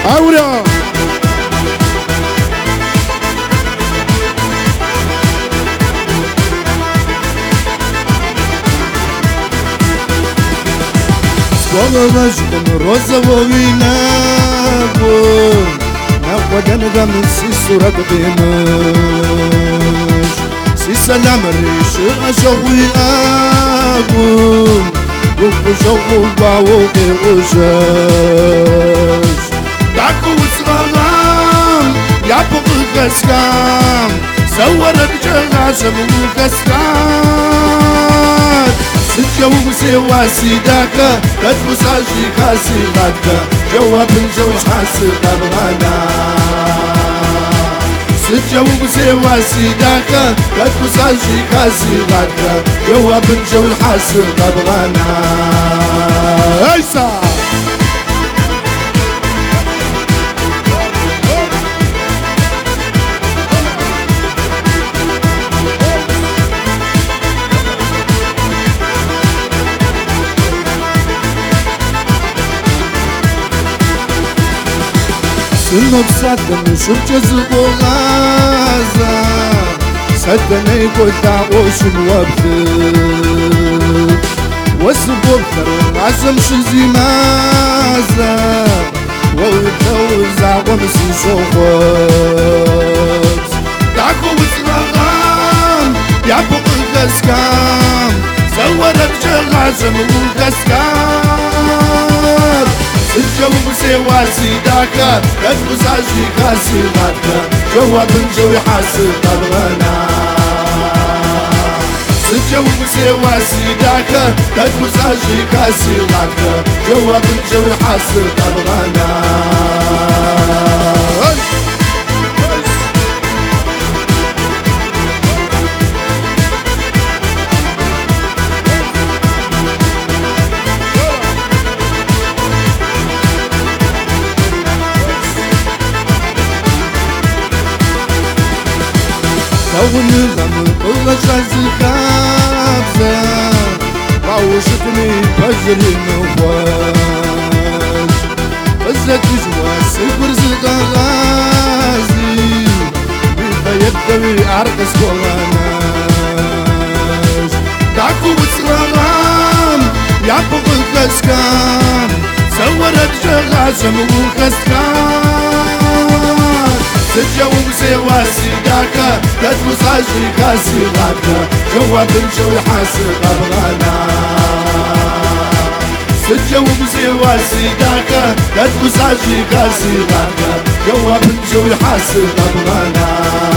أورا والله مجد روزا وغيناكو ناخد نغم سيسورة قيمش سيسلام ريش أشوي أكو وكشوي باوكي وشاش داكو وصغام يابق الكسكام سورت جغاشم وكسكام ستجوب سوا سيداكا كتبصاجي كاسي غاكا جواب الجوش حاسب أبغانا ستجوب سوا سيداكا كتبصاجي كاسي غاكا جواب الجوش حاسب أبغانا هيسا سنو بساتم شوف جزبو غازا سدني قدا وشم وابثر واسبو بثر عزم شزي مازا ووتوزع ومسي شوخوت داكو وزرغام يعبق الغسكام زورت جغازم والغسكام الجواب سوا سيداكا كتبصاجي كاسي غاكا جواب الجو حاسب أبغانا الجواب سوا سيداكا كتبصاجي كاسي غاكا جواب الجو حاسب أبغانا أول غمر كل شازي خابزة باوشتني بجري نواش فزت جواس البرزق غازي بيبا يبدوي أرقص كولاناش داكو بسرغام يعبق الكسكام سورت جغازم وكسكام تجاوب سوا سيداكا كتبصاجي كاسي غاكا جواب الجو حاسب أبغانا تجاوب سوا سيداكا كتبصاجي كاسي غاكا جواب الجو حاسب أبغانا